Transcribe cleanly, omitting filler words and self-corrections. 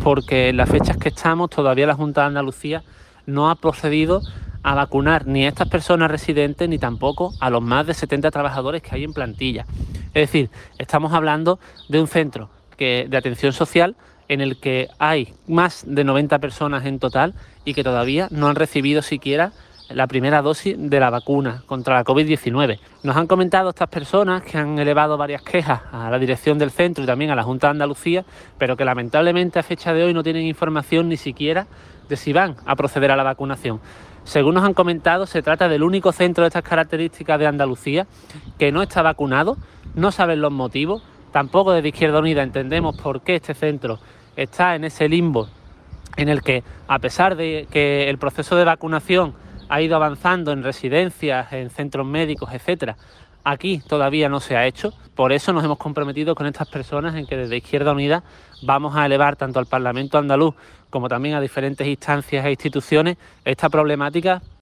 porque en las fechas que estamos todavía la Junta de Andalucía no ha procedido a vacunar ni a estas personas residentes ni tampoco a los más de 70 trabajadores que hay en plantilla. Es decir, estamos hablando de un centro de atención social en el que hay más de 90 personas en total y que todavía no han recibido siquiera la primera dosis de la vacuna contra la COVID-19. Nos han comentado estas personas que han elevado varias quejas a la dirección del centro y también a la Junta de Andalucía, pero que lamentablemente a fecha de hoy no tienen información ni siquiera de si van a proceder a la vacunación. Según nos han comentado, se trata del único centro de estas características de Andalucía que no está vacunado, no saben los motivos, tampoco desde Izquierda Unida entendemos por qué este centro está en ese limbo en el que, a pesar de que el proceso de vacunación ha ido avanzando en residencias, en centros médicos, etcétera, aquí todavía no se ha hecho. Por eso nos hemos comprometido con estas personas en que desde Izquierda Unida vamos a elevar tanto al Parlamento andaluz como también a diferentes instancias e instituciones esta problemática